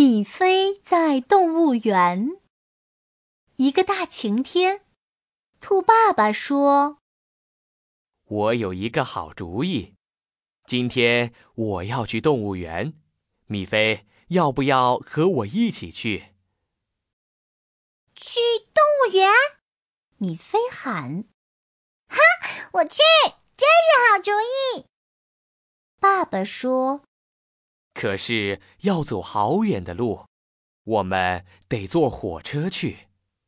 米菲在动物园。一个大晴天，兔爸爸说：“ 我有一个好主意，今天我要去动物园，米菲，要不要和我一起去？” 去动物园？ 米菲喊。 哈，我去，真是好主意。 爸爸说：“ 可是要走好远的路，我们得坐火车去。”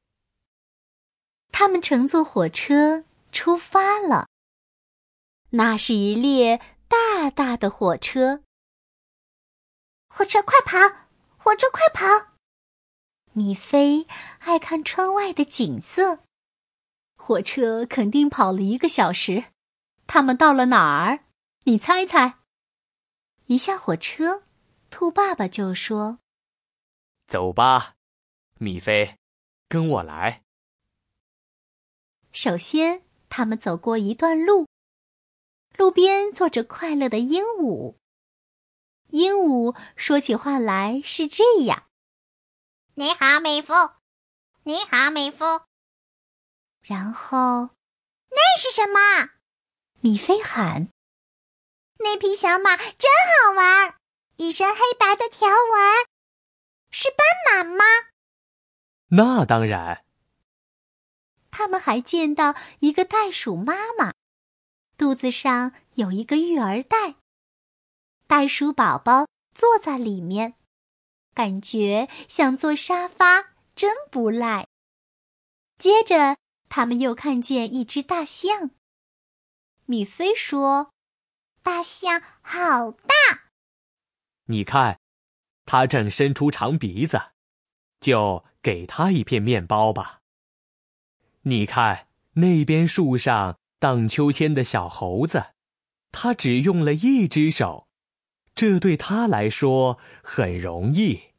他们乘坐火车出发了。那是一列大大的火车。 火车快跑！火车快跑！ 米菲爱看窗外的景色。火车肯定跑了1个小时。他们到了哪儿？你猜猜。一下火车，兔爸爸就说：“ 走吧，米菲，跟我来。” 首先，他们走过一段路，路边坐着快乐的鹦鹉。鹦鹉说起话来是这样：“ 你好，米夫。你好，米夫。” 然后， 那是什么？ 米菲喊：“ 那匹小马真好玩，一身黑白的条纹，是斑马吗？” 那当然。 他们还见到一个袋鼠妈妈，肚子上有一个育儿袋，袋鼠宝宝坐在里面，感觉像坐沙发，真不赖。接着，他们又看见一只大象。米菲说：“ 大象好大。” 你看，它正伸出长鼻子，就给它一片面包吧。你看，那边树上荡秋千的小猴子，它只用了1只手，这对它来说很容易。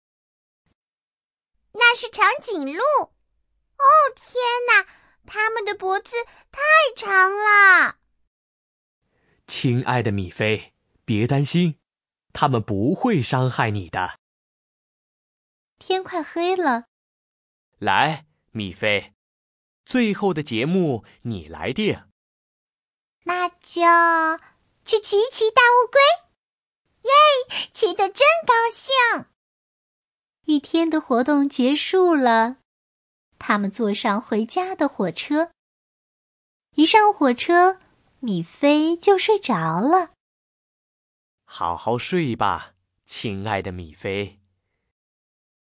那是长颈鹿。哦，天哪，它们的脖子太长了。 亲爱的米菲，别担心，它们不会伤害你的。 天快黑了。 来，米菲，最后的节目你来定。 那就去骑一骑大乌龟。耶，骑得真高兴。 一天的活动结束了，他们坐上回家的火车。一上火车，米菲就睡着了。 好好睡吧，亲爱的米菲。